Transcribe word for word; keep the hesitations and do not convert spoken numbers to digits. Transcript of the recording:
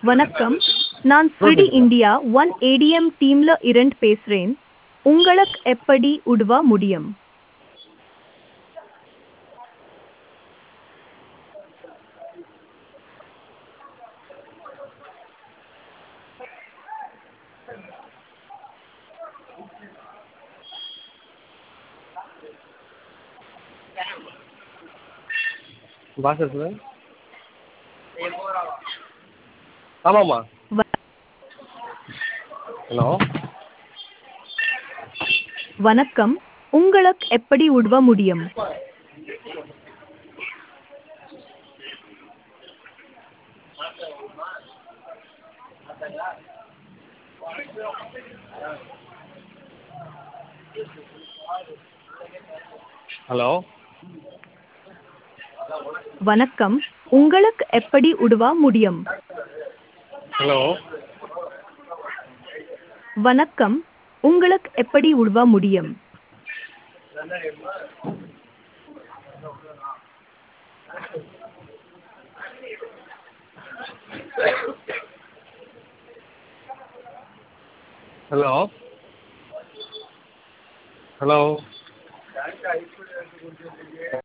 வணக்கம். நான் ஸ்ரிடி ப்ரோட்டின் இந்தியா ஒன் ஏடிஎம் டீம்ல இருந்து பேசுறேன். உங்களுக்கு எப்படி உதவ முடியும்? பாஷா சார் ஆமாம்மா வ- ஹலோ வணக்கம். உங்களுக்கு எப்படி உதவ முடியும்? ஹலோ வணக்கம். உங்களுக்கு எப்படி உதவ முடியும்? ஹலோ வணக்கம். உங்களுக்கு எப்படி உதவ முடியும்? Hello hello